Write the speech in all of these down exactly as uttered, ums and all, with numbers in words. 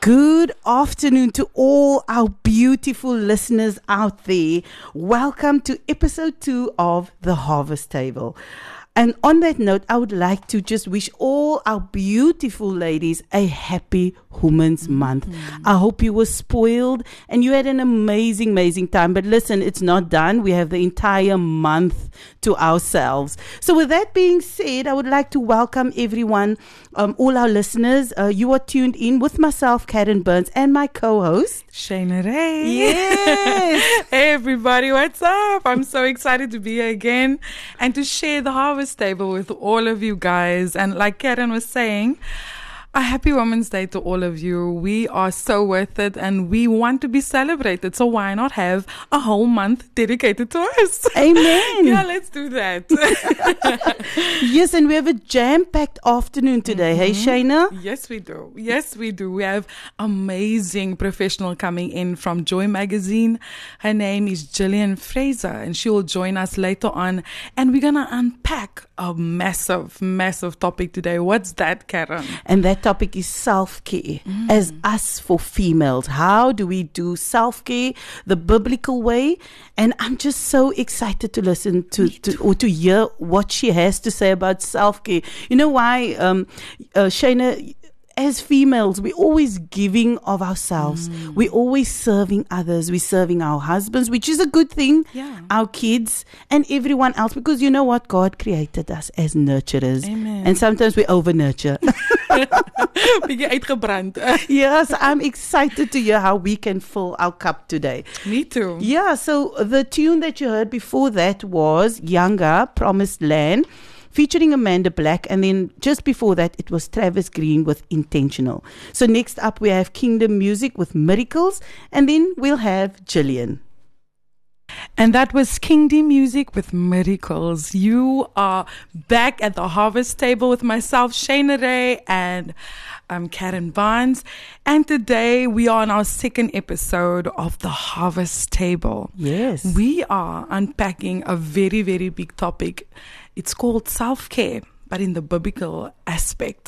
Good afternoon to all our beautiful listeners out there. Welcome to episode two of The Harvest Table. And on that note, I would like to just wish all our beautiful ladies a happy Women's Month. Mm-hmm. I hope you were spoiled and you had an amazing, amazing time. But listen, it's not done. We have the entire month to ourselves. So with that being said, I would like to welcome everyone, um, all our listeners. Uh, you are tuned in with myself, Karen Burns, and my co-host, Shayna Ray. Yes. Hey everybody, what's up? I'm so excited to be here again and to share the Harvest Table with all of you guys. And like Karen was saying, a happy Women's Day to all of you. We are so worth it and we want to be celebrated. So why not have a whole month dedicated to us? Amen. Yeah, let's do that. Yes, and we have a jam-packed afternoon today. Mm-hmm. Hey, Shayna? Yes, we do. Yes, we do. We have amazing professional coming in from Joy Magazine. Her name is Gillian Fraser and she will join us later on. And we're going to unpack a massive, massive topic today. What's that, Karen? And that topic is self-care. Mm. As us for females, how do we do self-care the biblical way? And I'm just so excited to listen to, to or to hear what she has to say about self-care. You know why, um, uh, Shayna, as females, we're always giving of ourselves. Mm. We're always serving others. We're serving our husbands, which is a good thing. Yeah. Our kids and everyone else. Because you know what? God created us as nurturers. Amen. And sometimes we over-nurture. Yes, I'm excited to hear how we can fill our cup today. Me too. Yeah, so the tune that you heard before that was Younger, Promised Land, featuring Amanda Black, and then just before that it was Travis Green with Intentional. So next up we have Kingdom Music with Miracles, and then we'll have Gillian. And that was Kingdom Music with Miracles. You are back at the Harvest Table with myself, Shayna Ray, and um, Karen Barnes. And today we are on our second episode of the Harvest Table. Yes. We are unpacking a very, very big topic. It's called self-care, but in the biblical aspect.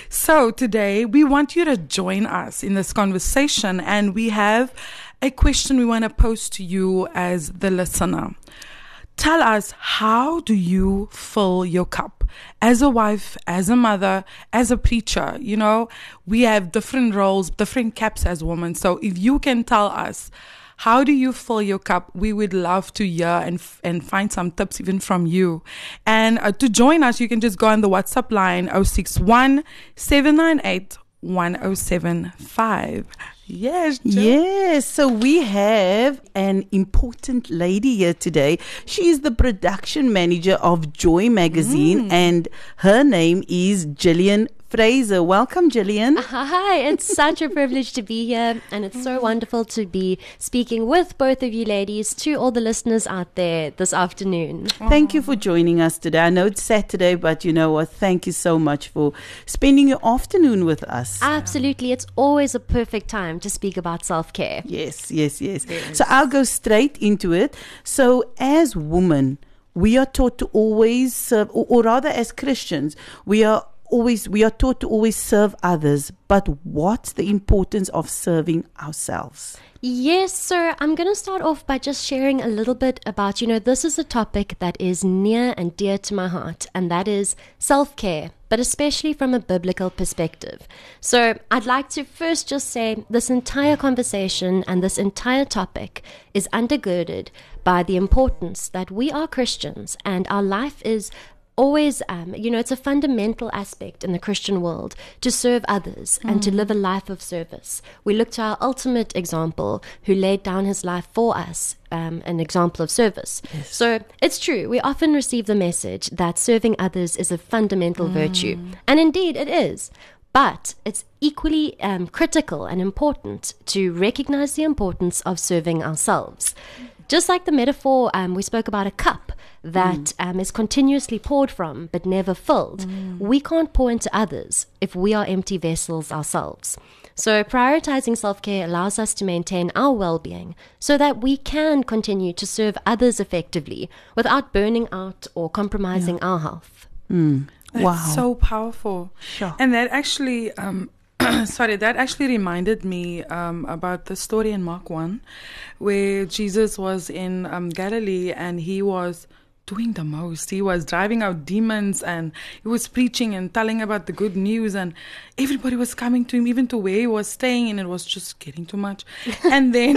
So today we want you to join us in this conversation, and we have a question we want to pose to you as the listener. Tell us, how do you fill your cup? As a wife, as a mother, as a preacher, you know, we have different roles, different caps as women. So if you can tell us, how do you fill your cup? We would love to hear and and find some tips even from you. And uh, to join us, you can just go on the WhatsApp line zero six one, seven nine eight, one zero seven five. Yes, Joe. Yes. So we have an important lady here today. She is the production manager of Joy Magazine, mm. and her name is Gillian Fraser. Welcome, Gillian. Hi, it's such a privilege to be here, and it's so wonderful to be speaking with both of you ladies to all the listeners out there this afternoon. Thank you for joining us today. I know it's Saturday, but you know what? Thank you so much for spending your afternoon with us. Absolutely. It's always a perfect time to speak about self-care. Yes, yes, yes, yes. So I'll go straight into it. So as women, we are taught to always serve, or, or rather as Christians, we are Always, we are taught to always serve others, but what's the importance of serving ourselves? Yes, so I'm going to start off by just sharing a little bit about, you know, this is a topic that is near and dear to my heart, and that is self-care, but especially from a biblical perspective. So I'd like to first just say this entire conversation and this entire topic is undergirded by the importance that we are Christians and our life is always, um, you know, it's a fundamental aspect in the Christian world to serve others mm. and to live a life of service. We look to our ultimate example who laid down his life for us, um, an example of service. Yes. So it's true, we often receive the message that serving others is a fundamental mm. virtue. And indeed it is. But it's equally um, critical and important to recognize the importance of serving ourselves. Just like the metaphor, um, we spoke about a cup that mm. um, is continuously poured from but never filled. Mm. We can't pour into others if we are empty vessels ourselves. So prioritizing self-care allows us to maintain our well-being so that we can continue to serve others effectively without burning out or compromising yeah. our health. Mm. That's wow. so powerful. Sure. And that actually um, sorry, that actually reminded me um, about the story in Mark one, where Jesus was in um, Galilee and he was doing the most. He was driving out demons and he was preaching and telling about the good news, and everybody was coming to him, even to where he was staying, and it was just getting too much. And then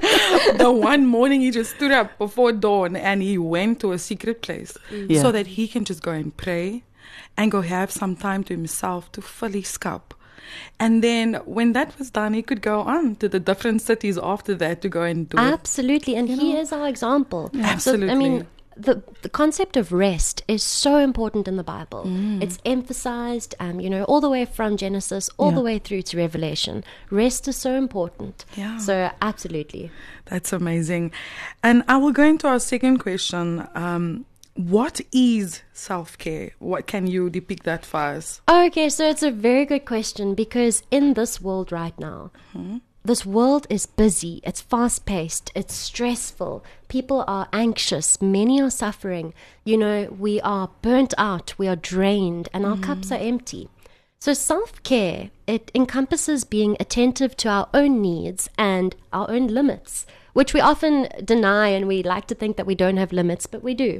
the one morning he just stood up before dawn and he went to a secret place Yeah. so that he can just go and pray and go have some time to himself to fill his cup. And then when that was done, he could go on to the different cities after that to go and do it. Absolutely, and he is our example. Absolutely. So, I mean, the the concept of rest is so important in the Bible. Mm. It's emphasized, um, you know, all the way from Genesis all Yeah. the way through to Revelation. Rest is so important. Yeah. So absolutely. That's amazing. And I will go into our second question. Um, what is self-care? What can you depict that for us? Okay, so it's a very good question, because in this world right now, this world is busy, it's fast-paced, it's stressful, people are anxious, many are suffering, you know, we are burnt out, we are drained, and our cups are empty. So self-care, it encompasses being attentive to our own needs and our own limits, which we often deny, and we like to think that we don't have limits, but we do.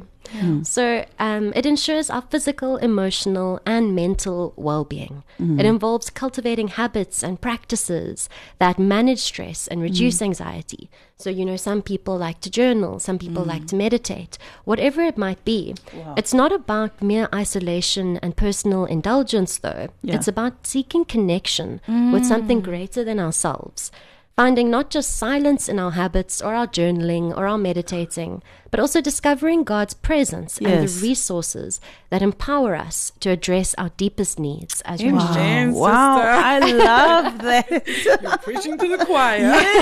So um, it ensures our physical, emotional, and mental well-being. It involves cultivating habits and practices that manage stress and reduce anxiety. So, you know, some people like to journal, some people like to meditate, whatever it might be. It's not about mere isolation and personal indulgence, though. Yeah. It's about seeking connection with something greater than ourselves. Finding not just silence in our habits or our journaling or our meditating, but also discovering God's presence and Yes. the resources that empower us to address our deepest needs as Amen. Christians. Amen, Wow, sister. I love that. You're preaching to the choir.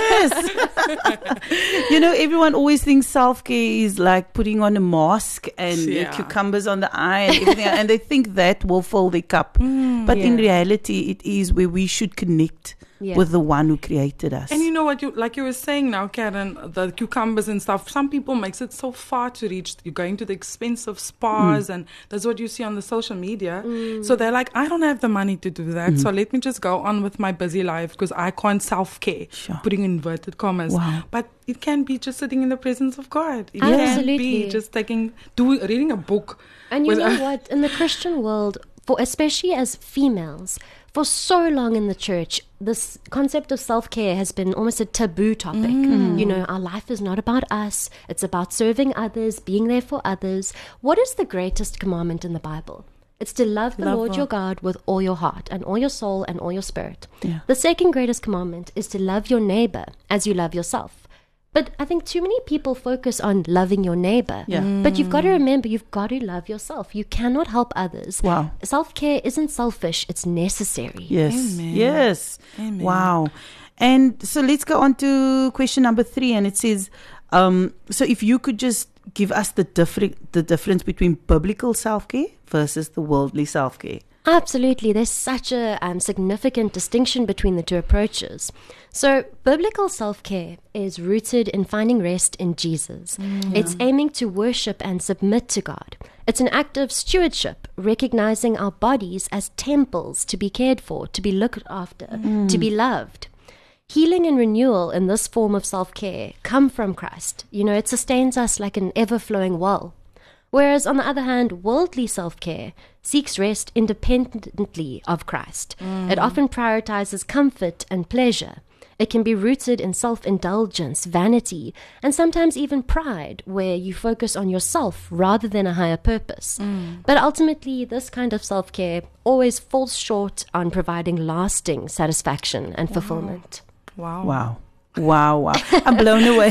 Yes. You know, everyone always thinks self-care is like putting on a mask and uh, Yeah. cucumbers on the eye and everything, and they think that will fill their cup. But in Yeah. reality, it is where we should connect Yeah. with the one who created us. And you know what, you like you were saying now, Karen, the cucumbers and stuff, some people makes it so far to reach. You're going to the expensive spas, and that's what you see on the social media. So they're like, I don't have the money to do that, so let me just go on with my busy life because I can't self-care, Sure. putting inverted commas. Wow. But it can be just sitting in the presence of God. It Absolutely. can be just taking, do, reading a book. And you with- know what? In the Christian world, for especially as females, for so long in the church, this concept of self-care has been almost a taboo topic. You know, our life is not about us. It's about serving others, being there for others. What is the greatest commandment in the Bible? It's to love the Love Lord God. your God with all your heart and all your soul and all your spirit. Yeah. The second greatest commandment is to love your neighbor as you love yourself. But I think too many people focus on loving your neighbor. Yeah. But you've got to remember, you've got to love yourself. You cannot help others. Wow. Self-care isn't selfish, it's necessary. Yes. Amen. Yes. Amen. Wow. And so let's go on to question number three. And it says, um, so if you could just give us the different the difference between biblical self-care versus the worldly self-care. Absolutely. There's such a um, significant distinction between the two approaches. So, biblical self-care is rooted in finding rest in Jesus. It's aiming to worship and submit to God. It's an act of stewardship, recognizing our bodies as temples to be cared for, to be looked after, to be loved. Healing and renewal in this form of self-care come from Christ. You know, it sustains us like an ever-flowing well. Whereas, on the other hand, worldly self-care seeks rest independently of Christ. It often prioritizes comfort and pleasure. It can be rooted in self-indulgence, vanity, and sometimes even pride, where you focus on yourself rather than a higher purpose. But ultimately, this kind of self-care always falls short on providing lasting satisfaction and fulfillment. Wow. Wow. Wow, wow. I'm blown away.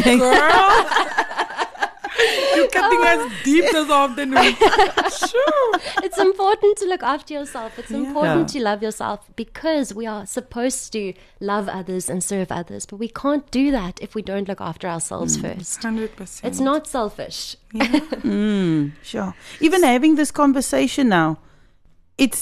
You're cutting us deep this afternoon. Sure. It's important to look after yourself. It's important Yeah. to love yourself, because we are supposed to love others and serve others. But we can't do that if we don't look after ourselves first. one hundred percent. It's not selfish. Mm, sure. Even having this conversation now, it's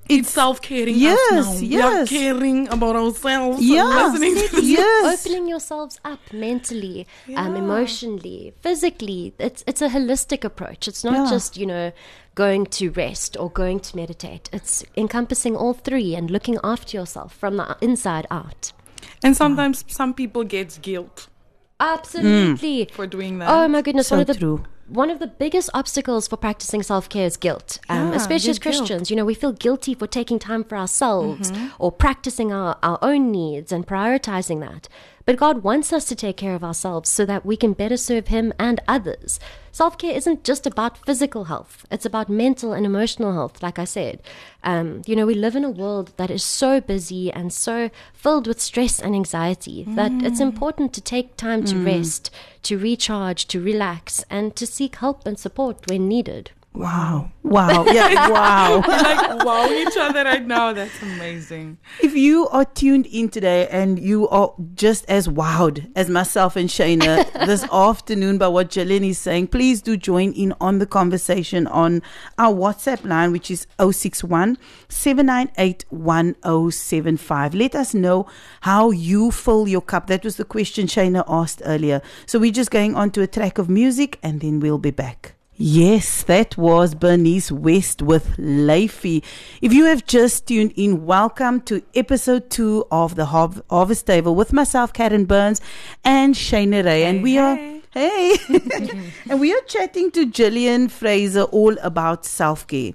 It's self-caring Yes, us now. We are yes. caring about ourselves. Yeah. And listening to Absolutely. Yes. Opening yourselves up mentally, um, Yeah. emotionally, physically. It's it's a holistic approach. It's not Yeah. just, you know, going to rest or going to meditate. It's encompassing all three and looking after yourself from the inside out. And sometimes some people get guilt Absolutely. for doing that. Oh my goodness, So one of the true. one of the biggest obstacles for practicing self-care is guilt. Um, Yeah, especially as the guilt. Christians, you know, we feel guilty for taking time for ourselves Mm-hmm. or practicing our, our own needs and prioritizing that. But God wants us to take care of ourselves so that we can better serve Him and others. Self-care isn't just about physical health. It's about mental and emotional health, like I said. Um, you know, we live in a world that is so busy and so filled with stress and anxiety that it's important to take time to rest, to recharge, to relax, and to seek help and support when needed. Wow. Wow. Yeah. Wow. We're like wow each other right now. That's amazing. If you are tuned in today and you are just as wowed as myself and Shayna this afternoon by what Gillian is saying, please do join in on the conversation on our WhatsApp line, which is zero six one, seven nine eight, one zero seven five. Let us know how you fill your cup. That was the question Shayna asked earlier. So we're just going on to a track of music and then we'll be back. Yes, that was Bernice West with Leify. If you have just tuned in, welcome to episode two of the Harv- Harvest Table with myself, Karen Burns, and Shayna Ray. And Hey, we are, hey. hey, and we are chatting to Gillian Fraser all about self-care.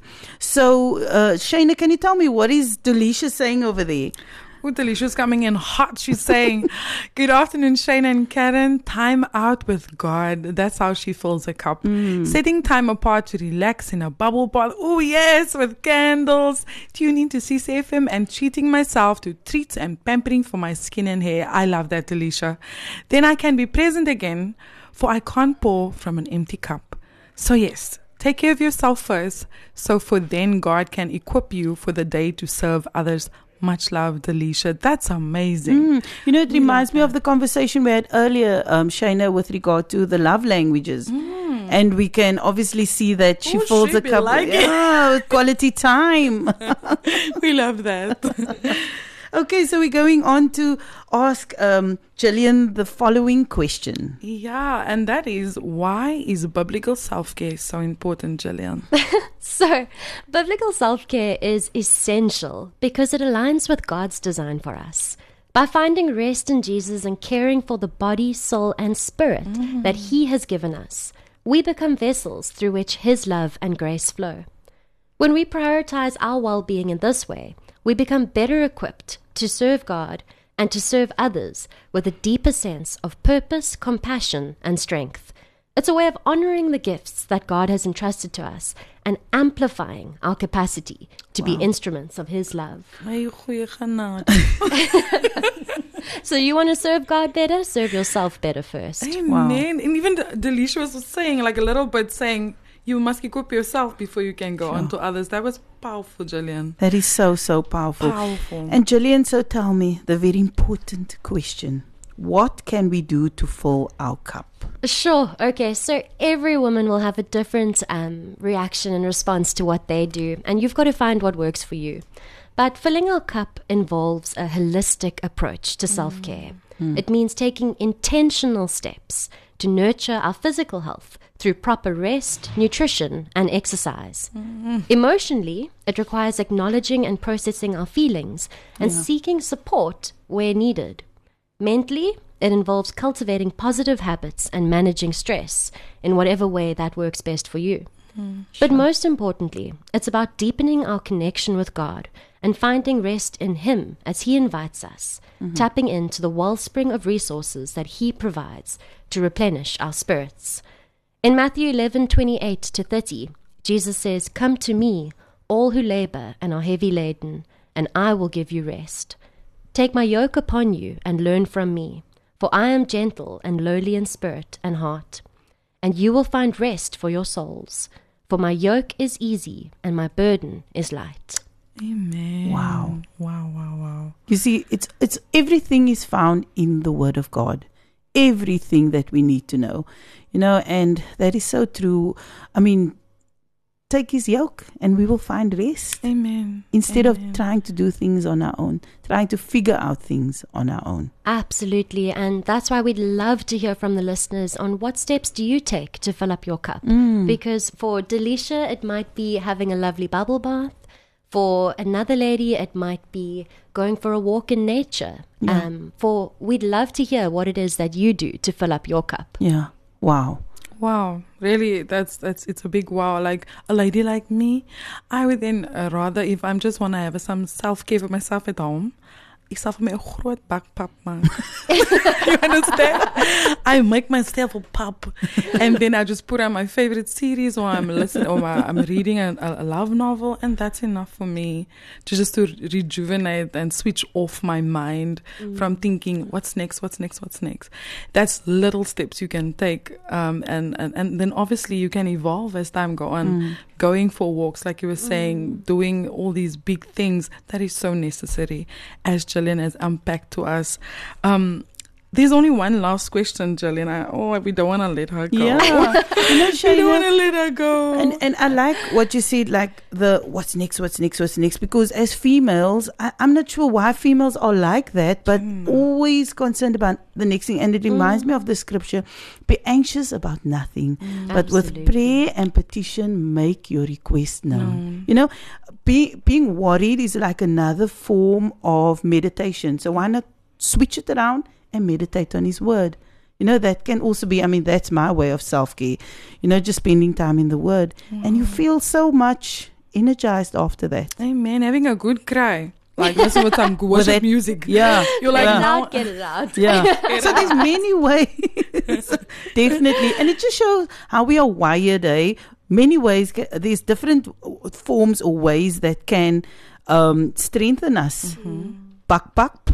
So, uh, Shayna, can you tell me what is Delisha saying over there? Oh, Delicia's coming in hot. She's saying, good afternoon, Shayna and Karen. Time out with God. That's how she fills a cup. Mm. Setting time apart to relax in a bubble bath. Oh, yes, with candles. Tuning to C C F M and treating myself to treats and pampering for my skin and hair. I love that, Delisha. Then I can be present again, for I can't pour from an empty cup. So, yes, take care of yourself first, so for then God can equip you for the day to serve others. Much love, Delisha. That's amazing. Mm. You know, it reminds me of the conversation we had earlier, um, Shayna, with regard to the love languages. Mm. And we can obviously see that she Oh, fills she a be cup like it. yeah, with quality time. We love that. Okay, so we're going on to ask um, Gillian the following question. Yeah, and that is, why is biblical self-care so important, Gillian? So, biblical self-care is essential because it aligns with God's design for us. By finding rest in Jesus and caring for the body, soul, and spirit mm. that He has given us, we become vessels through which His love and grace flow. When we prioritize our well-being in this way, we become better equipped to serve God and to serve others with a deeper sense of purpose, compassion, and strength. It's a way of honoring the gifts that God has entrusted to us and amplifying our capacity to wow. be instruments of His love. So you want to serve God better? Serve yourself better first. Amen. Wow. And even Delisha was saying, like a little bit saying, you must equip yourself before you can go sure. on to others. That was powerful, Gillian. That is so, so powerful. Powerful. And Gillian, so tell me the very important question. What can we do to fill our cup? Sure. Okay. So every woman will have a different um, reaction and response to what they do. And you've got to find what works for you. But filling our cup involves a holistic approach to self-care. Mm. It means taking intentional steps to nurture our physical health through proper rest, nutrition, and exercise. Mm-hmm. Emotionally, it requires acknowledging and processing our feelings and yeah. seeking support where needed. Mentally, it involves cultivating positive habits and managing stress in whatever way that works best for you. Mm, sure. But most importantly, it's about deepening our connection with God and finding rest in Him as He invites us, mm-hmm. tapping into the wellspring of resources that He provides to replenish our spirits. In Matthew eleven, twenty-eight to thirty, Jesus says, "Come to me, all who labor and are heavy laden, and I will give you rest. Take my yoke upon you and learn from me, for I am gentle and lowly in spirit and heart, and you will find rest for your souls. For my yoke is easy and my burden is light." Amen. Wow. Wow, wow, wow. You see, it's it's everything is found in the Word of God. Everything that we need to know. You know, and that is so true. I mean, take his yoke and we will find rest. Amen. Instead Amen. of trying to do things on our own, trying to figure out things on our own. Absolutely. And that's why we'd love to hear from the listeners on what steps do you take to fill up your cup. Mm. Because for Delisha, it might be having a lovely bubble bath. For another lady, it might be going for a walk in nature. Yeah. Um, for we'd love to hear what it is that you do to fill up your cup. Yeah. Wow. Wow, really, that's that's it's a big wow. Like a lady like me, I would then uh, rather, if I'm just want to have some self-care for myself at home, ek sal vir my 'n groot bakpap maak. You understand? I make myself a pap, and then I just put on my favorite series, or I'm listening, or I'm reading a, a love novel, and that's enough for me to just to rejuvenate and switch off my mind mm. from thinking what's next, what's next, what's next. That's little steps you can take, um, and, and and then obviously you can evolve as time go on. Mm. Going for walks, like you were saying, mm. doing all these big things, that is so necessary, as Gillian has unpacked to us. Um, there's only one last question, Gillian. I, oh, we don't want to let her go. Yeah. you know, we don't want to let her go. And, and I like what you said, like the what's next, what's next, what's next, because as females, I, I'm not sure why females are like that, but mm. always concerned about the next thing. And it reminds mm. me of the scripture, be anxious about nothing, mm. but Absolutely. with prayer and petition, make your request known. Mm. You know, be, being worried is like another form of meditation. So why not switch it around and meditate on his word? You know, that can also be, I mean, that's my way of self-care. You know, just spending time in the word. Mm. And you feel so much energized after that. Amen. Having a good cry. Like listen with some worship that, music. Yeah. You're like, get it now, out, get it out. Yeah. So there's many ways. Definitely. And it just shows how we are wired, eh? Many ways. There's different forms or ways that can um, strengthen us. Mm-hmm. Buck, buck.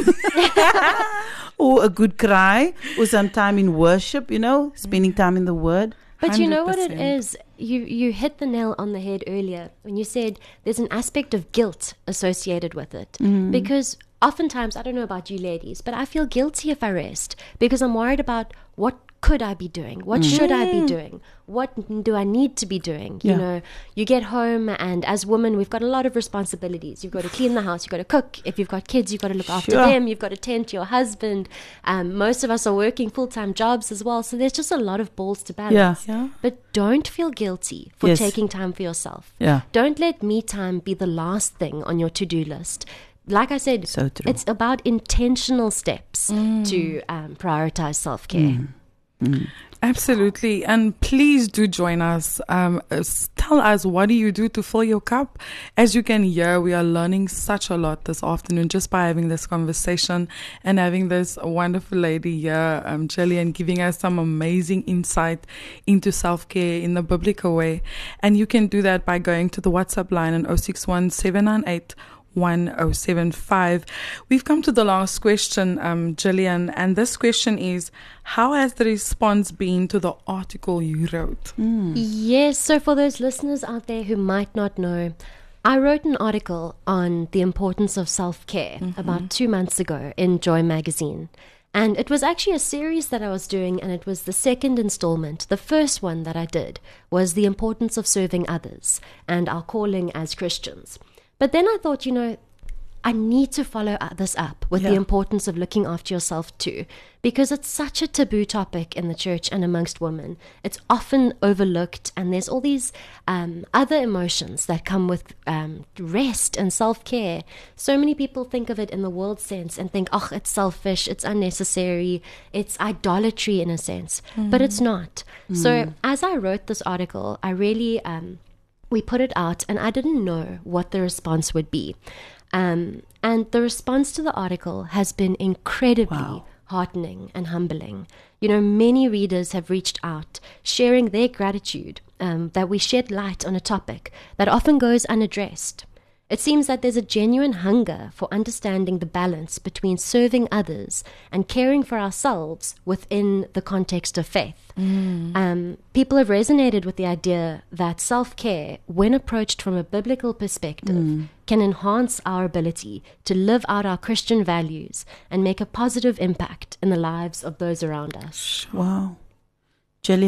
Or a good cry, or some time in worship, you know, spending time in the word. But you know what it is? You you hit the nail on the head earlier when you said there's an aspect of guilt associated with it. Mm. Because oftentimes, I don't know about you ladies, but I feel guilty if I rest because I'm worried about what could I be doing? What mm. should I be doing? What do I need to be doing? You yeah. know, you get home and as women, we've got a lot of responsibilities. You've got to clean the house. You've got to cook. If you've got kids, you've got to look after sure. them. You've got to tend to your husband. Um, most of us are working full-time jobs as well. So there's just a lot of balls to balance. Yeah. Yeah. But don't feel guilty for yes. taking time for yourself. Yeah. Don't let me time be the last thing on your to-do list. Like I said, so true. It's about intentional steps mm. to um, prioritize self-care. Mm. Mm. Absolutely. And please do join us. Um, tell us, what do you do to fill your cup? As you can hear, we are learning such a lot this afternoon just by having this conversation and having this wonderful lady here, um, Gillian, giving us some amazing insight into self-care in the biblical way. And you can do that by going to the WhatsApp line on zero six one seven nine eight one zero seven five. We've come to the last question, um, Gillian, and this question is, how has the response been to the article you wrote? Mm. Yes, so for those listeners out there who might not know, I wrote an article on the importance of self-care mm-hmm. about two months ago in Joy magazine. And it was actually a series that I was doing, and it was the second installment. The first one that I did was the importance of serving others and our calling as Christians. But then I thought, you know, I need to follow this up with yeah. the importance of looking after yourself too, because it's such a taboo topic in the church and amongst women. It's often overlooked, and there's all these um, other emotions that come with um, rest and self-care. So many people think of it in the world sense and think, oh, it's selfish, it's unnecessary, it's idolatry in a sense, mm. but it's not. Mm. So as I wrote this article, I really... Um, we put it out, and I didn't know what the response would be. Um, and the response to the article has been incredibly wow. heartening and humbling. You know, many readers have reached out, sharing their gratitude um, that we shed light on a topic that often goes unaddressed. It seems that there's a genuine hunger for understanding the balance between serving others and caring for ourselves within the context of faith. Mm. Um, people have resonated with the idea that self-care, when approached from a biblical perspective, mm. can enhance our ability to live out our Christian values and make a positive impact in the lives of those around us. Wow. Gillian,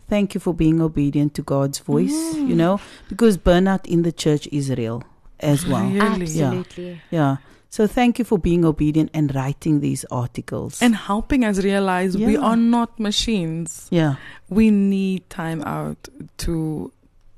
thank you for being obedient to God's voice, Mm. you know, because burnout in the church is real as well. Really? Absolutely. Yeah. So thank you for being obedient and writing these articles. And helping us realize we Yeah. are not machines. yeah. We need time out to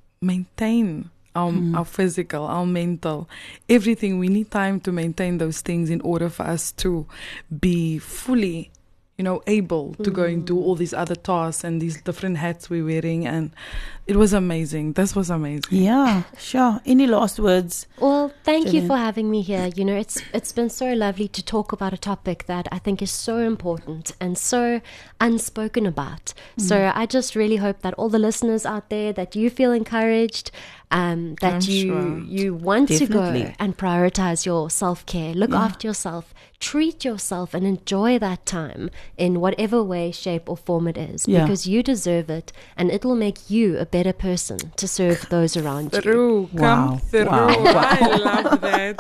maintain our, Mm. our physical, our mental, everything. We need time to maintain those things in order for us to be fully, you know, able to go and do all these other tasks and these different hats we're wearing. And it was amazing. This was amazing. Yeah, sure. Any last words? Well, thank you Gillian. for having me here. You know, it's it's been so lovely to talk about a topic that I think is so important and so unspoken about. So I just really hope that all the listeners out there, that you feel encouraged, um, that I'm you sure. you want to Definitely. go and prioritize your self-care, look Yeah. after yourself, treat yourself, and enjoy that time in whatever way, shape, or form it is, Yeah. because you deserve it, and it will make you a better person to serve those around you. Through, Wow, come through. wow, I love that.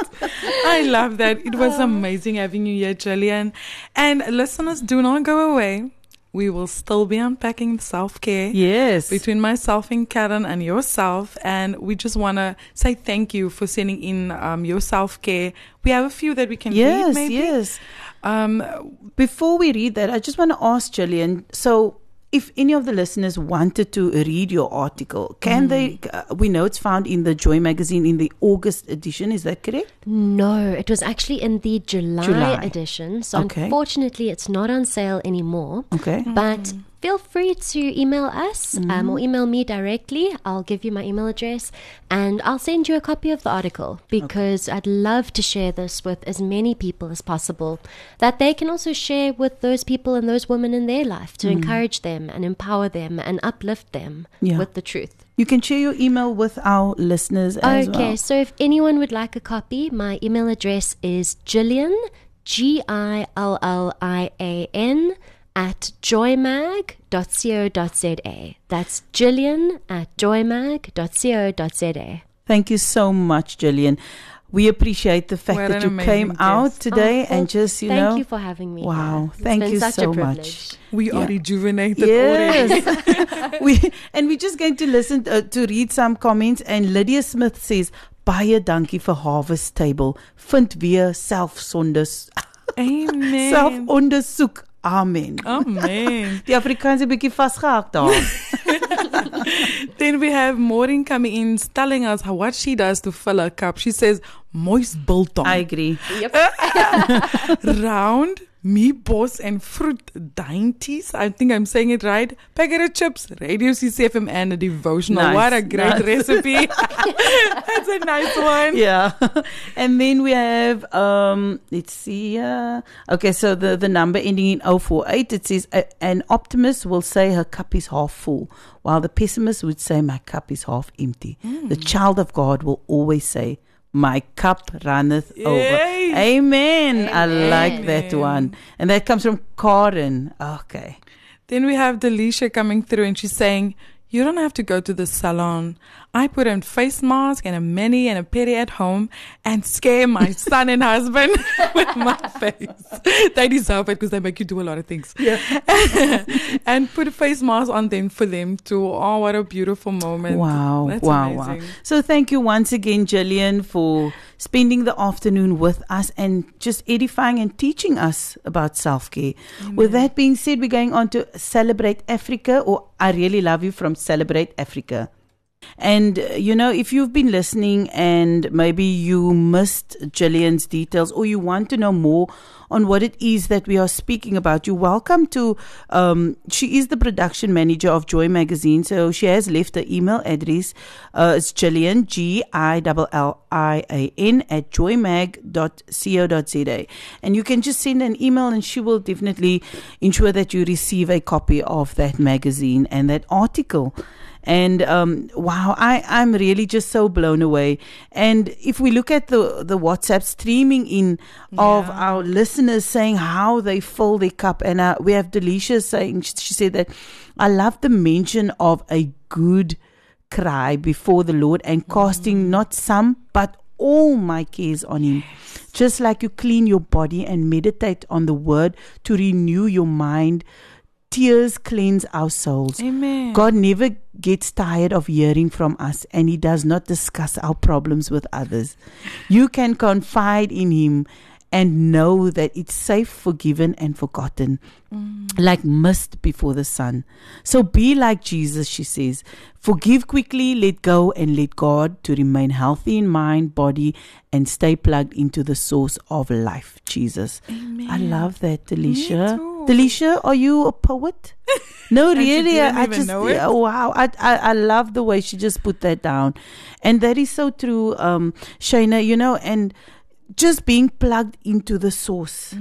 I love that. It was amazing having you here, Gillian. And listeners, do not go away. We will still be unpacking self-care. Yes. Between myself and Karen and yourself, and we just want to say thank you for sending in um, your self-care. We have a few that we can read, Yes, maybe. yes. Um, Before we read that, I just want to ask Gillian, so if any of the listeners wanted to read your article, can they, uh, we know it's found in the Joy magazine in the August edition, is that correct? No, it was actually in the July, July. edition. So Okay. unfortunately, it's not on sale anymore. Okay. But feel free to email us um, or email me directly. I'll give you my email address and I'll send you a copy of the article, because I'd love to share this with as many people as possible, that they can also share with those people and those women in their life to encourage them and empower them and uplift them Yeah. with the truth. You can share your email with our listeners as Okay, well. so if anyone would like a copy, my email address is Gillian, G I L L I A N, at joymag dot co dot za. That's Gillian at joymag dot co dot za. Thank you so much, Gillian. We appreciate the fact What that an you came amazing out guest. today Oh, well, and just, you thank know. you for having me. Wow, here. It's thank been you such so a much. privilege. we are Yeah. rejuvenated already. Yes. we, and we're just going to listen uh, to read some comments. And Lydia Smith says, baie dankie vir Harvest Table. Vind weer selfsondes, Amen. selfondersoek. Amen. Amen. Die Afrikaans is 'n bietjie vasgehakt daar. Then we have Maureen coming in telling us how, what she does to fill her cup. She says, moist biltong, I agree. round, meatballs and fruit dainties. I think I'm saying it right. Packet of chips, Radio C C F M and a devotional. Nice, What a great nice. recipe. That's a nice one. Yeah. And then we have, um, let's see, uh, okay, so the, the number ending in oh four eight, it says, "A- an optimist will say her cup is half full, while the pessimist would say my cup is half empty. The child of God will always say, my cup runneth over. Yay. Amen. I like that Amen. one. And that comes from Karen. Okay. Then we have Delisha coming through and she's saying, you don't have to go to the salon. I put on face mask and a mani and a pedi at home and scare my son and husband with my face. They deserve it because they make you do a lot of things. Yeah. And put a face mask on them for them too. Oh, what a beautiful moment. Wow, That's wow, amazing. wow. So thank you once again, Gillian, for spending the afternoon with us and just edifying and teaching us about self-care. With that being said, we're going on to Celebrate Africa, or I Really Love You from Celebrate Africa. And, uh, you know, if you've been listening and maybe you missed Gillian's details or you want to know more on what it is that we are speaking about, you're welcome to, um, she is the production manager of Joy Magazine, so she has left her email address. Uh, it's Gillian, G I L L I A N, at joymag dot co dot za. And you can just send an email and she will definitely ensure that you receive a copy of that magazine and that article. And um, wow, I, I'm really just so blown away. And if we look at the, the WhatsApp streaming in of Yeah. our listeners saying how they fill their cup, and uh, we have Delisha saying, she said that, I love the mention of a good cry before the Lord and casting not some but all my cares on Him. Just like you clean your body and meditate on the Word to renew your mind, tears cleanse our souls. Amen. God never gets tired of hearing from us, and He does not discuss our problems with others. You can confide in Him and know that it's safe, forgiven, and forgotten, mm. like mist before the sun. So be like Jesus, she says. Forgive quickly, let go, and let God to remain healthy in mind, body, and stay plugged into the source of life, Jesus. Amen. I love that, Delisha. Me too. Delisha, are you a poet? No, really. didn't I even just, know it? yeah, wow. I, I I love the way she just put that down. And that is so true, um, Shayna, you know, and just being plugged into the source.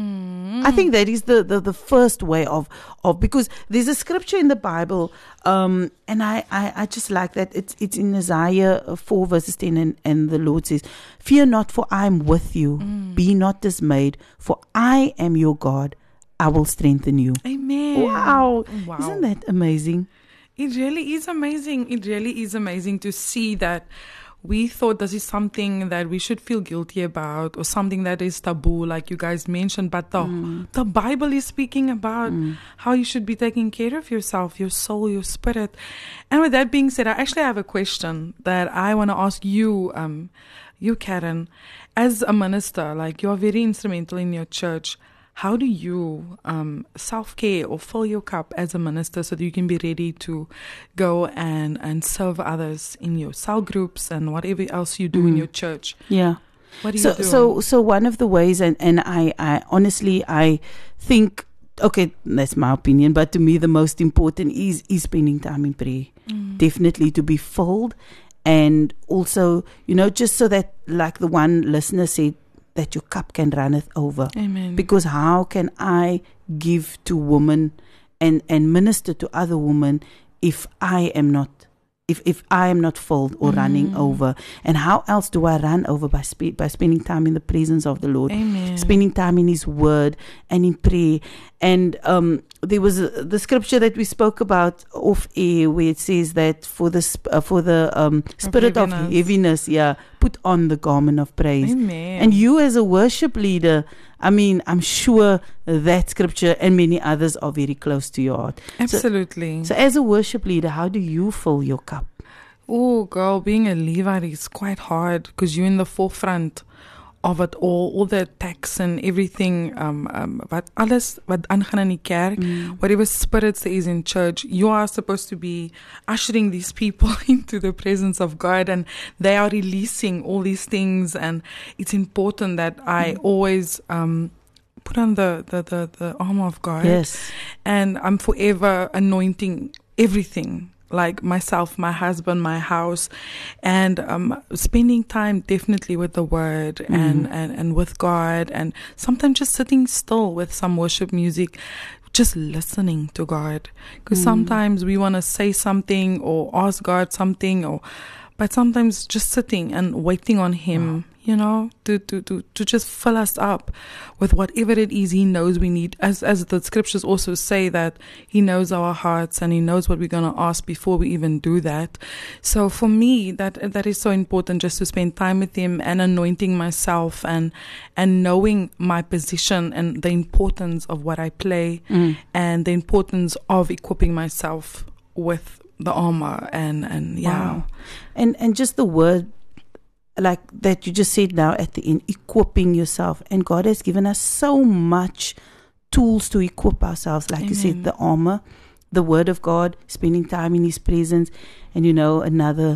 Mm. I think that is the, the, the first way of, of, because there's a scripture in the Bible, um, and I, I, I just like that. It's it's in Isaiah four verses ten, and, and the Lord says, fear not, for I am with you. Mm. Be not dismayed, for I am your God. I will strengthen you. Amen. Wow. Wow. Isn't that amazing? It really is amazing. It really is amazing to see that we thought this is something that we should feel guilty about, or something that is taboo, like you guys mentioned. But the, mm. the Bible is speaking about mm. how you should be taking care of yourself, your soul, your spirit. And with that being said, I actually have a question that I want to ask you, um, you, Karen. As a minister, like, you're very instrumental in your church. How do you um, self-care or fill your cup as a minister so that you can be ready to go and, and serve others in your cell groups and whatever else you do mm. in your church? Yeah. What do so, you do? So, so one of the ways, and, and I, I honestly, I think, okay, that's my opinion, but to me the most important is, is spending time in prayer. Mm. Definitely to be filled, and also, you know, just so that, like the one listener said, that your cup can runneth over. Amen. Because how can I give to women and, and minister to other women if I am not if if I am not filled or mm. running over? And how else do I run over? By spe- by spending time in the presence of the Lord. Amen. Spending time in His Word and in prayer. And um, there was a, the scripture that we spoke about off air, where it says that for the sp- uh, for the um, spirit of heaviness. of heaviness, yeah, put on the garment of praise. Amen. And you as a worship leader, I mean, I'm sure that scripture and many others are very close to your heart. Absolutely. So, so as a worship leader, how do you fill your cup? Oh, girl, being a Levite is quite hard because you're in the forefront of it all, all the attacks and everything, um, um, wat alles wat aangaan in die kerk, mm. whatever spirits there is in church, you are supposed to be ushering these people into the presence of God, and they are releasing all these things, and it's important that I mm. always um, put on the, the, the, the armor of God. Yes. And I'm forever anointing everything. Like myself, my husband, my house, and um, spending time definitely with the Word mm. and, and, and with God, and sometimes just sitting still with some worship music, just listening to God. Because mm. sometimes we want to say something or ask God something, or but sometimes just sitting and waiting on Him. Wow. You know, to, to, to, to just fill us up with whatever it is He knows we need. As as the scriptures also say that He knows our hearts and He knows what we're going to ask before we even do that. So for me, that that is so important, just to spend time with Him and anointing myself and and knowing my position and the importance of what I play mm. and the importance of equipping myself with the armor and, and yeah. Wow. And, and just the word, like that you just said now at the end, equipping yourself. And God has given us so much tools to equip ourselves. Like Amen. You said, the armor, the Word of God, spending time in His presence, and you know, another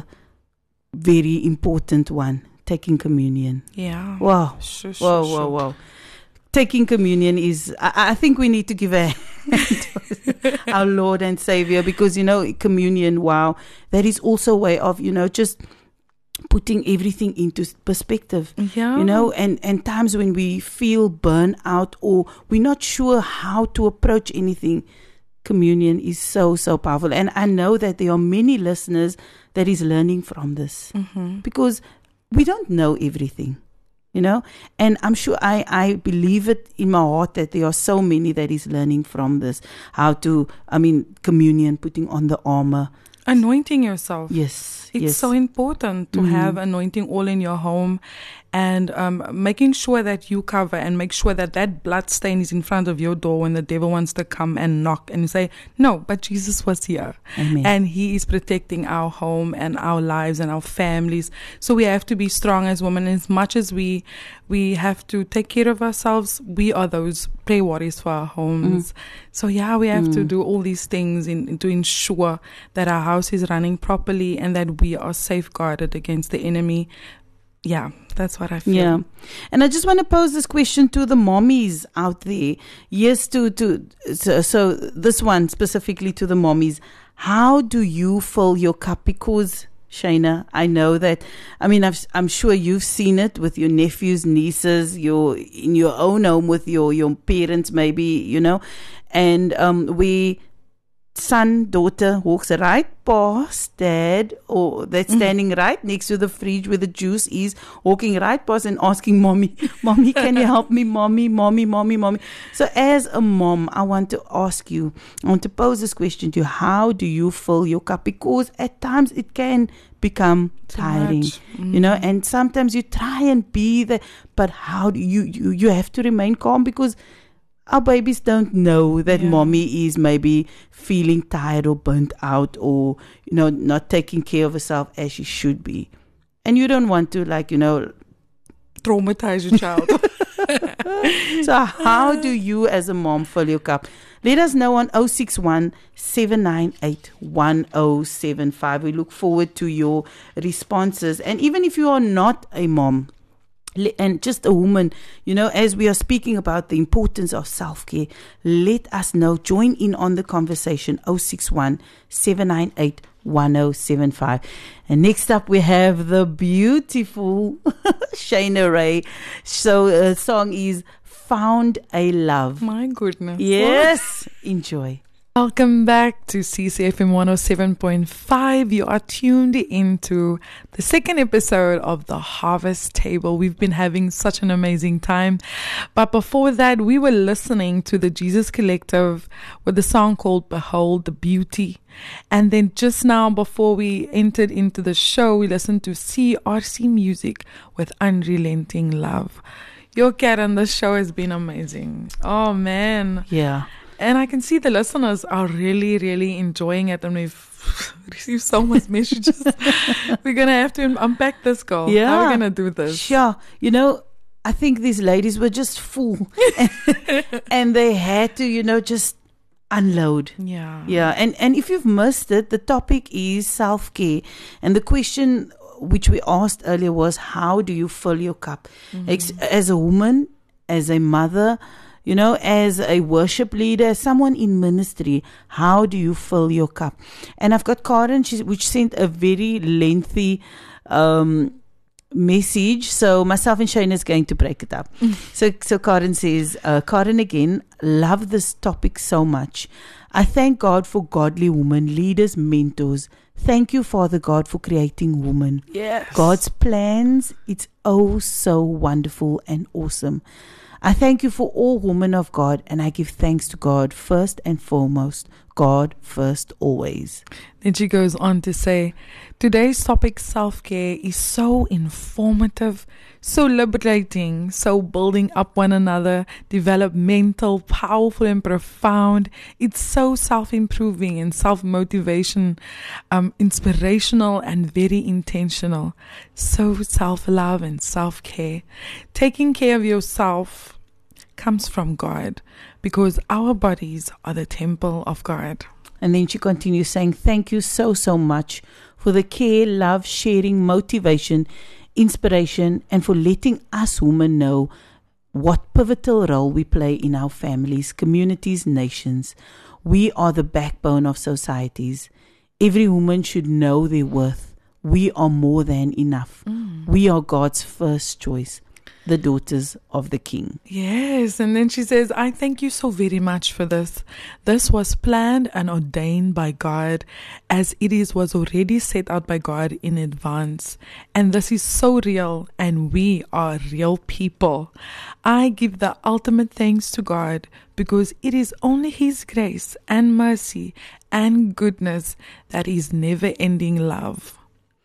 very important one, taking communion. Yeah. Wow. Sure, sure, whoa, sure. whoa, whoa. Taking communion is, I, I think we need to give a hand to our Lord and Savior, because, you know, communion, wow, that is also a way of, you know, just putting everything into perspective, yeah. you know, and, and times when we feel burnt out or we're not sure how to approach anything, communion is so, so powerful. And I know that there are many listeners that is learning from this mm-hmm. because we don't know everything, you know, and I'm sure I, I believe it in my heart that there are so many that is learning from this, how to, I mean, communion, putting on the armor. Anointing yourself. Yes. It's yes. so important to mm. have anointing all in your home and um, making sure that you cover and make sure that that blood stain is in front of your door when the devil wants to come and knock and you say, no, but Jesus was here. Amen. And he is protecting our home and our lives and our families. So we have to be strong as women. As much as we we have to take care of ourselves, we are those prayer warriors for our homes. Mm. So yeah, we have mm. to do all these things in, to ensure that our house is running properly and that we are safeguarded against the enemy. Yeah, that's what I feel. Yeah. And I just want to pose this question to the mommies out there. Yes, to, to so, so this one specifically to the mommies. How do you fill your cup? Because, Shayna, I know that, I mean, I've, I'm sure you've seen it with your nephews, nieces, your in your own home with your, your parents maybe, you know. And um, we... son, daughter walks right past dad, or that's standing mm. right next to the fridge where the juice is, walking right past and asking mommy, mommy, can you help me, mommy, mommy, mommy, mommy. So as a mom, I want to ask you, I want to pose this question to you. How do you fill your cup? Because at times it can become Too tiring, mm. you know, and sometimes you try and be there, but how do you, you, you have to remain calm because our babies don't know that yeah. mommy is maybe feeling tired or burnt out or, you know, not taking care of herself as she should be. And you don't want to, like, you know, traumatize your child. So how do you as a mom fill your cup? Let us know on zero six one, seven nine eight, one zero seven five. We look forward to your responses. And even if you are not a mom, and just a woman, you know, as we are speaking about the importance of self-care, let us know. Join in on the conversation, zero six one, seven nine eight, one zero seven five. And next up, we have the beautiful Shayna Ray. So the song is Found a Love. My goodness. Yes. Enjoy. Welcome back to C C F M one oh seven point five. You are tuned into the second episode of The Harvest Table. We've been having such an amazing time. But before that, we were listening to the Jesus Collective with a song called Behold the Beauty. And then just now, before we entered into the show, we listened to C R C Music with Unrelenting Love. Your cat on the show has been amazing. Oh, man. Yeah. And I can see the listeners are really, really enjoying it. And we've received so much messages. We're going to have to unpack this, girl. Yeah. How are we going to do this? Sure. You know, I think these ladies were just full. And they had to, you know, just unload. Yeah. Yeah. And, and if you've missed it, the topic is self-care. And the question which we asked earlier was, how do you fill your cup? Mm-hmm. As a woman, as a mother, you know, as a worship leader, someone in ministry, how do you fill your cup? And I've got Karen, she, which sent a very lengthy um, message. So myself and Shane is going to break it up. so, so Karen says, uh, Karen again, love this topic so much. I thank God for godly women, leaders, mentors. Thank you, Father God, for creating women. Yes. God's plans, it's oh so wonderful and awesome. I thank you for all women of God, and I give thanks to God first and foremost. God first always. Then she goes on to say, today's topic, self-care, is so informative, so liberating, so building up one another, developmental, powerful and profound. It's so self-improving and self-motivation, um, inspirational and very intentional. So self-love and self-care. Taking care of yourself comes from God, because our bodies are the temple of God. And then she continues saying, thank you so, so much for the care, love, sharing, motivation, inspiration, and for letting us women know what pivotal role we play in our families, communities, nations. We are the backbone of societies. Every woman should know their worth. We are more than enough. Mm. We are God's first choice, the daughters of the King. Yes. And then she says, I thank you so very much for this. This was planned and ordained by God, as it is was already set out by God in advance. And this is so real, and we are real people. I give the ultimate thanks to God, because it is only His grace and mercy and goodness that is never-ending love.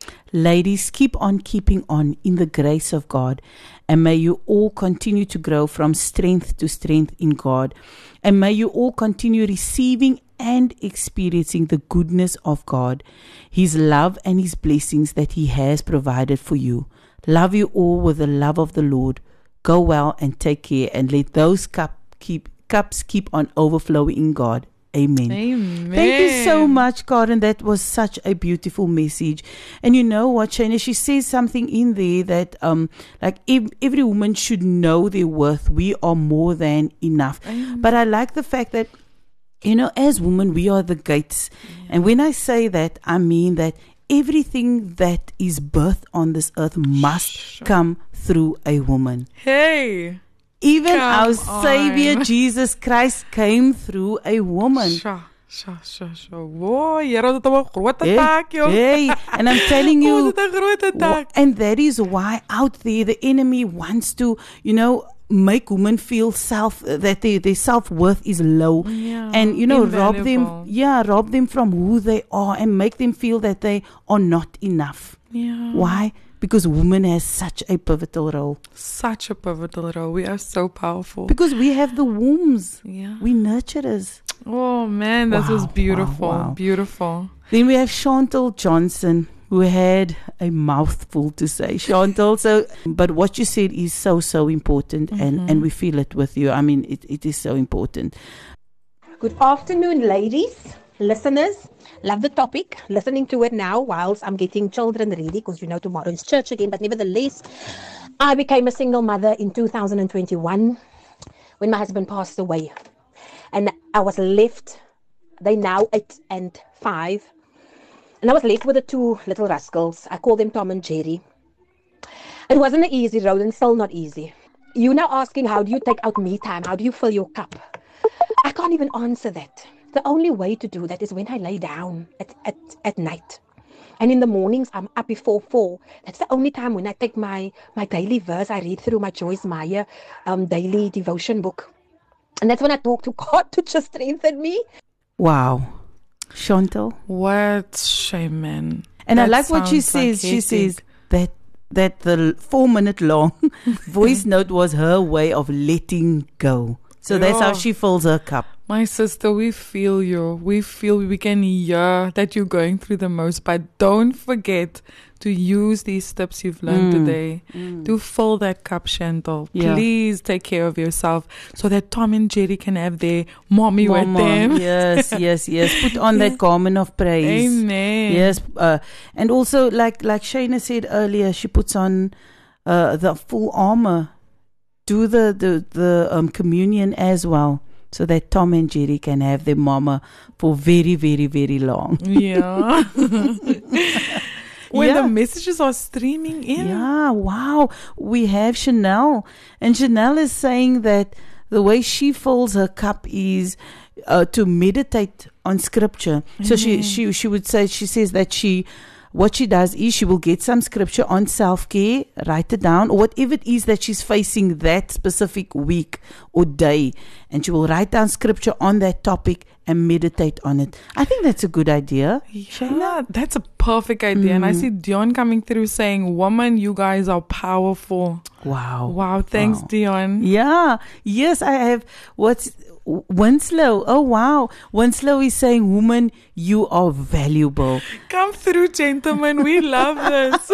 Ladies, keep on keeping on in the grace of God, and may you all continue to grow from strength to strength in God, and may you all continue receiving and experiencing the goodness of God, His love and His blessings that He has provided for you. Love you all with the love of the Lord. Go well and take care, and let those cup keep, cups keep on overflowing in God. Amen. Amen. Thank you so much, Karen. That was such a beautiful message. And you know what, Shana, she says something in there that um, like ev- every woman should know their worth. We are more than enough. Amen. But I like the fact that, you know, as women, we are the gates. Yeah. And when I say that, I mean that everything that is birthed on this earth must sure. come through a woman. Hey! Even Come our on. Savior Jesus Christ came through a woman. Sure, sure, sure, sure. Whoa, Here het 'n groot Hey, taak, joh. hey, and I'm telling you, Oh, dit 'n groot taak. and that is why out there the enemy wants to, you know, make women feel self that their their self worth is low, Yeah, and you know, rob them, invaluable. yeah, rob them from who they are, and make them feel that they are not enough. Yeah. Why? Because woman has such a pivotal role. Such a pivotal role. We are so powerful. Because we have the wombs. Yeah. We nurturers. Oh man, that Wow, was beautiful. wow, wow. Beautiful. Then we have Chantal Johnson, who had a mouthful to say. Chantal, so, but what you said is so, so important, Mm-hmm. and, and we feel it with you. I mean, it, it is so important. Good afternoon, ladies, listeners. Love the topic. Listening to it now whilst I'm getting children ready, because you know tomorrow is church again. But nevertheless, I became a single mother in two thousand twenty-one when my husband passed away. And I was left, they now eight and five. And I was left with the two little rascals. I call them Tom and Jerry. It wasn't an easy road, and still not easy. You're now asking, how do you take out me time? How do you fill your cup? I can't even answer that. The only way to do that is when I lay down at, at, at night. And in the mornings, I'm up before four. That's the only time when I take my, my daily verse. I read through my Joyce Meyer um, daily devotion book. And that's when I talk to God to just strengthen me. Wow. Chantal. What shame, man. And I That like what she sounds like says. She hectic. says that that the four minute long voice note was her way of letting go. So that's how Yeah. she fills her cup. My sister, we feel you. We feel we can hear that you're going through the most, but don't forget to use these tips you've learned Mm. today to fill that cup, Chantal. Yeah. Please take care of yourself so that Tom and Jerry can have their mommy with Mama, them. yes, yes, yes. Put on that garment of praise. Amen. Yes, uh, and also like like Shayna said earlier, she puts on uh, the full armor. Do the the the um, communion as well, so that Tom and Jerry can have their mama for very, very, very long. Yeah. When Yeah. the messages are streaming in. Yeah, wow. We have Chanel, and Chanel is saying that the way she fills her cup is uh, to meditate on scripture. So she, she she would say, she says that she, what she does is she will get some scripture on self-care, write it down, or whatever it is that she's facing that specific week or day, and she will write down scripture on that topic and meditate on it. I think that's a good idea. Yeah, that's a perfect idea. And I see Dion coming through saying, woman, you guys are powerful. Wow. Wow, thanks, Wow. Dion. Yeah. Yes, I have. What's Winslow? Oh, wow. Winslow is saying, woman, you are valuable. Come through, gentlemen. We love this.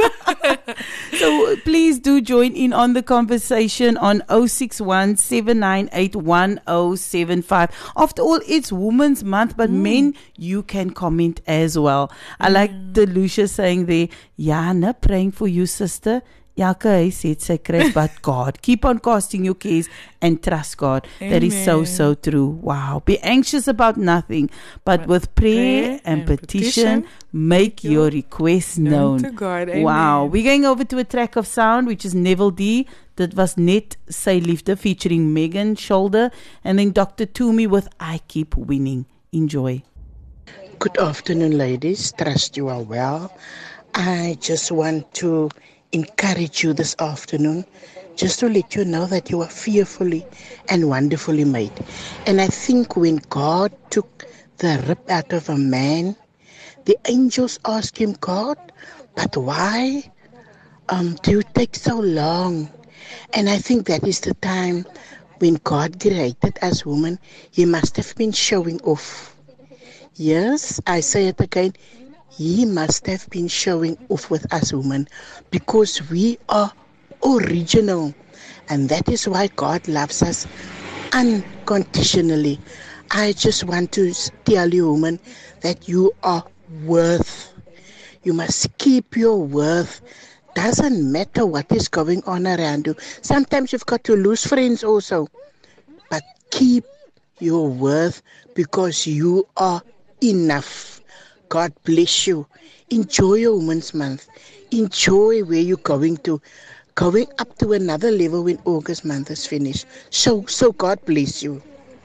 So please do join in on the conversation on zero six one, seven nine eight, one zero seven five. After all, it's Women's Month, but men, you can comment as well. I like the Lucia saying there, Jana, praying for you, sister. Elke huis het sy kruis, but God. Keep on casting your cares and trust God. That is so, Amen. so true. Wow. Be anxious about nothing, but But with prayer, prayer and, and petition, petition, make your- your requests known. to God. Wow. Amen. We're going over to a track of sound, which is Neville D. Dit was net Sy Liefde featuring Megan Shoulder, and then Doctor Toomey with I Keep Winning. Enjoy. Good afternoon, ladies. Trust you are well. I just want to encourage you this afternoon, just to let you know that you are fearfully and wonderfully made. And I think when God took the rib out of a man, the angels asked him, God, but why um, do you take so long? And I think that is the time when God created us women, He must have been showing off. Yes, I say it again. He must have been showing off with us women because we are original. And that is why God loves us unconditionally. I just want to tell you, woman, that you are worth. You must keep your worth. Doesn't matter what is going on around you. Sometimes you've got to lose friends also. But keep your worth because you are enough. God bless you. Enjoy your Women's Month. Enjoy where you're going to. Going up to another level when August month is finished. So, so God bless you.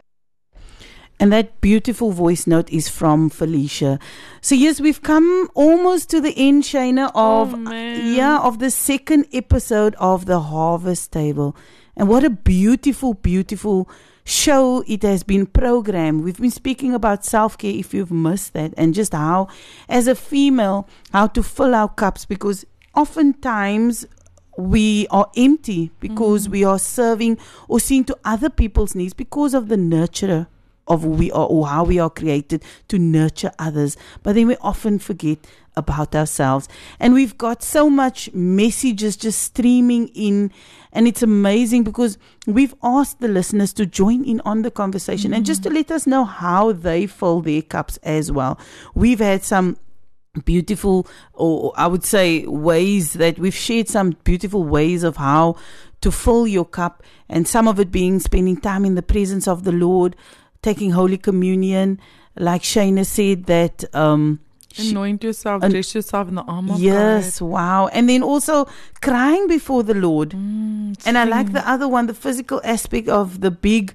And that beautiful voice note is from Felicia. So yes, we've come almost to the end, Shayna, of Oh, man. yeah, of the second episode of the Harvest Table. And what a beautiful, beautiful show it has been programmed. We've been speaking about self-care, if you've missed that, and just how, as a female, how to fill our cups, because oftentimes we are empty because mm. we are serving or seeing to other people's needs because of the nurturer of who we are or how we are created to nurture others. But then we often forget about ourselves. And we've got so much messages just streaming in, and it's amazing because we've asked the listeners to join in on the conversation mm. and just to let us know how they fill their cups as well. We've had some beautiful, or I would say ways that we've shared some beautiful ways of how to fill your cup, and some of it being spending time in the presence of the Lord, taking Holy Communion, like Shayna said, that um, anoint yourself, an- dress yourself in the armor of yes, God. Wow. And then also crying before the Lord. Mm, and I like the other one, the physical aspect of the big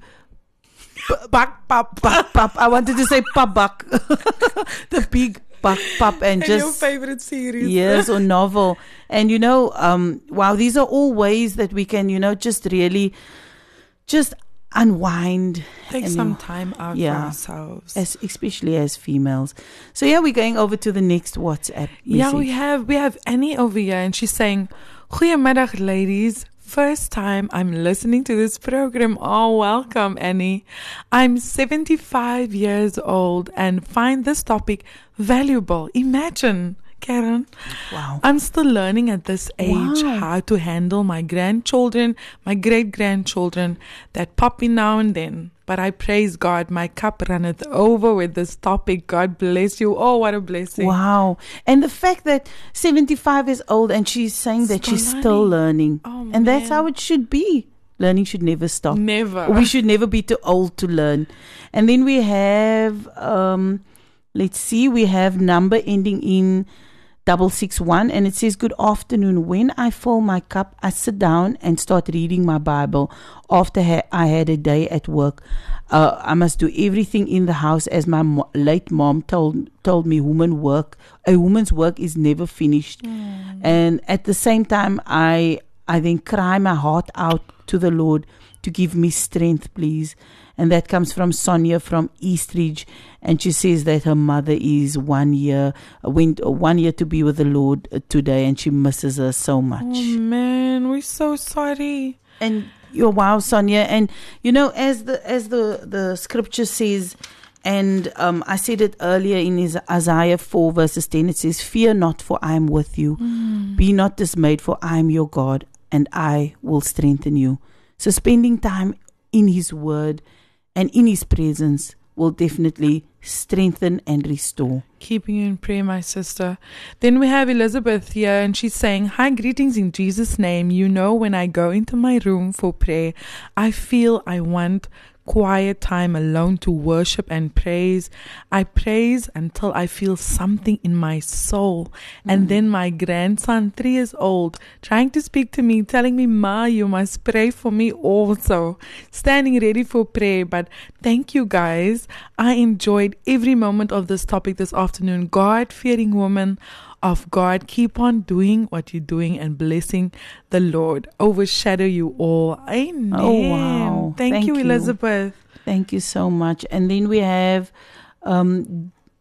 buck, pop, buck, pop. I wanted to say pabak. The big buck, pop, and, and just your favorite series. Yes, or novel. And you know, um, wow, these are all ways that we can, you know, just really just unwind, take and, some time out yeah, for ourselves, as especially as females. So yeah, we're going over to the next WhatsApp message. Yeah, we have we have Annie over here, and she's saying, "Goeiemiddag, ladies. First time I'm listening to this program. Oh, welcome, Annie. I'm seventy-five years old and find this topic valuable. Imagine." Karen, wow. I'm still learning at this age wow. how to handle my grandchildren, my great-grandchildren that pop in now and then. But I praise God, my cup runneth over with this topic. God bless you. Oh, what a blessing. Wow. And the fact that seventy-five is old and she's saying that Still she's learning. still learning. Oh, and man. that's how it should be. Learning should never stop. Never. We should never be too old to learn. And then we have, um, let's see, we have number ending in double six one, and it says, "Good afternoon. When I fill my cup, I sit down and start reading my Bible. After ha- I had a day at work, uh, I must do everything in the house, as my mo- late mom told told me. Woman work, a woman's work is never finished. Mm. And at the same time, I I then cry my heart out to the Lord to give me strength, please." And that comes from Sonia from Eastridge. And she says that her mother is one year, went one year to be with the Lord today, and she misses her so much. Oh, man, we're so sorry. And you're wow, Sonia. And you know, as the as the, the scripture says, and um, I said it earlier in his Isaiah four verses ten, it says, "Fear not, for I am with you. Mm. Be not dismayed, for I am your God, and I will strengthen you." So spending time in His Word and in His presence will definitely strengthen and restore. Keeping you in prayer, my sister. Then we have Elizabeth here, and she's saying, "Hi, greetings in Jesus' name. You know, when I go into my room for prayer, I feel I want quiet time alone to worship and praise. I praise until I feel something in my soul. Mm. And then my grandson, three years old, trying to speak to me, telling me, 'Ma, you must pray for me also.' Standing ready for prayer. But thank you, guys. I enjoyed every moment of this topic this afternoon. God-fearing woman of God, keep on doing what you're doing and blessing the Lord overshadow you all." Amen. Oh, wow. Thank, Thank you, you. Elizabeth. Thank you so much. And then we have um,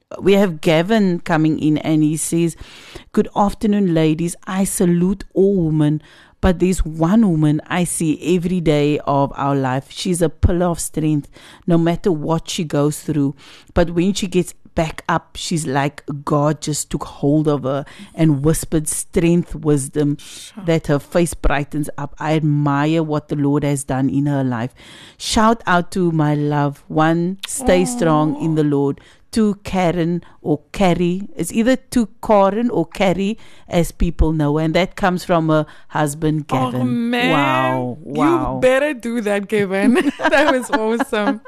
we have Gavin coming in, and he says, "Good afternoon, ladies. I salute all women, but there's one woman I see every day of our life. She's a pillar of strength, no matter what she goes through. But when she gets back up, she's like God just took hold of her and whispered strength, wisdom, sure. that her face brightens up. I admire what the Lord has done in her life. Shout out to my love. One, stay Aww. strong in the Lord. To Karen or Carrie. It's either to Karen or Carrie, as people know, and that comes from her husband Gavin. Oh man! Wow! Wow! You better do that, Gavin. That was awesome.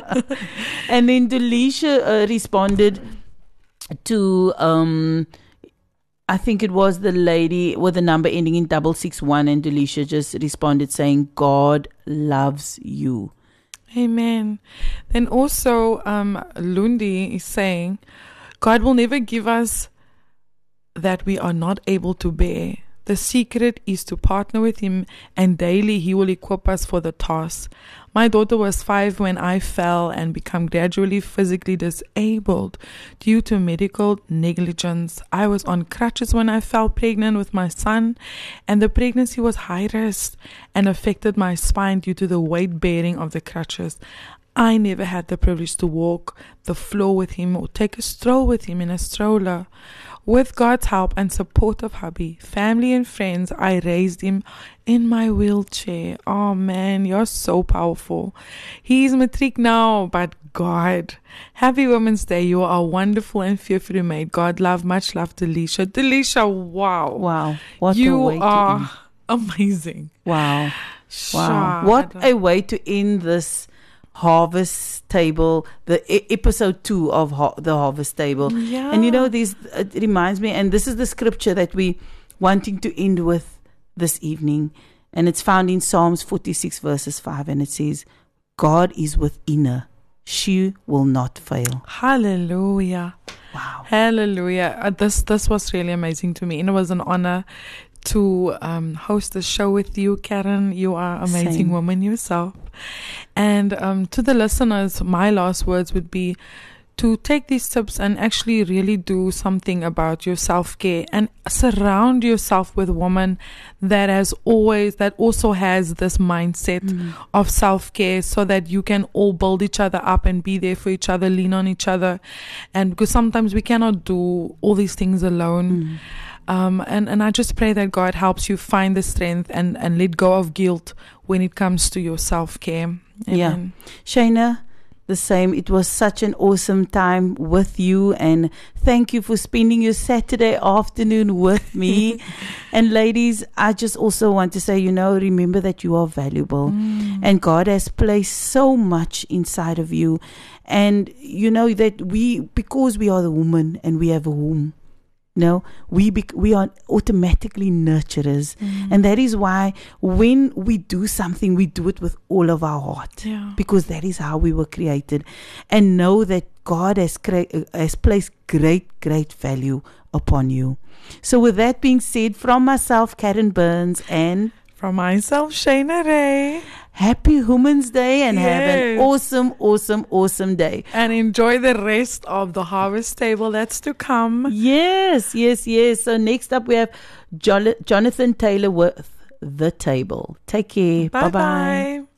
And then Delisha uh, responded to, um, I think it was the lady with the number ending in double six one, and Delisha just responded saying, "God loves you." Amen. Then also, um, Lundi is saying, God will never give us that we are not able to bear. The secret is to partner with Him, and daily He will equip us for the task. My daughter was five when I fell and became gradually physically disabled due to medical negligence. I was on crutches when I fell pregnant with my son, and the pregnancy was high risk and affected my spine due to the weight bearing of the crutches. I never had the privilege to walk the floor with him or take a stroll with him in a stroller. With God's help and support of hubby, family and friends, I raised him in my wheelchair. Oh man, you're so powerful. He's matric now, but God. Happy Women's Day. You are wonderful and fearfully made. God love, much love, Delisha. Delisha, wow. Wow. What you a way are to end. Amazing. Wow. Wow. Shut. What a way to end this Harvest Table, the e- episode two of Ho- the Harvest Table. Yeah. And you know, these it reminds me, and this is the scripture that we wanting to end with this evening, and it's found in Psalms forty-six verses five, and it says, God is within her, she will not fail. Hallelujah. Wow. Hallelujah. Uh, this this was really amazing to me, and it was an honor to um, host the show with you, Karen. You are an amazing Same. woman yourself. And um, to the listeners, my last words would be to take these tips and actually really do something about your self-care and surround yourself with women that has always, that also has this mindset mm. of self-care, so that you can all build each other up and be there for each other, lean on each other. And because sometimes we cannot do all these things alone. Mm. Um, and, and I just pray that God helps you find the strength and, and let go of guilt when it comes to your self-care. Amen. Yeah. Shayna, the same. It was such an awesome time with you, and thank you for spending your Saturday afternoon with me. And ladies, I just also want to say, you know, remember that you are valuable mm. and God has placed so much inside of you. And you know that we, because we are the woman and we have a womb, no, we bec- we are automatically nurturers. Mm. And that is why when we do something, we do it with all of our heart. Yeah. Because that is how we were created. And know that God has, cre- has placed great, great value upon you. So with that being said, from myself, Karen Burns, and from myself, Shayna Ray, happy Women's Day, and yes. have an awesome, awesome, awesome day. And enjoy the rest of the Harvest Table that's to come. Yes, yes, yes. So next up we have jo- Jonathan Taylor with The Table. Take care. Bye-bye. Bye-bye.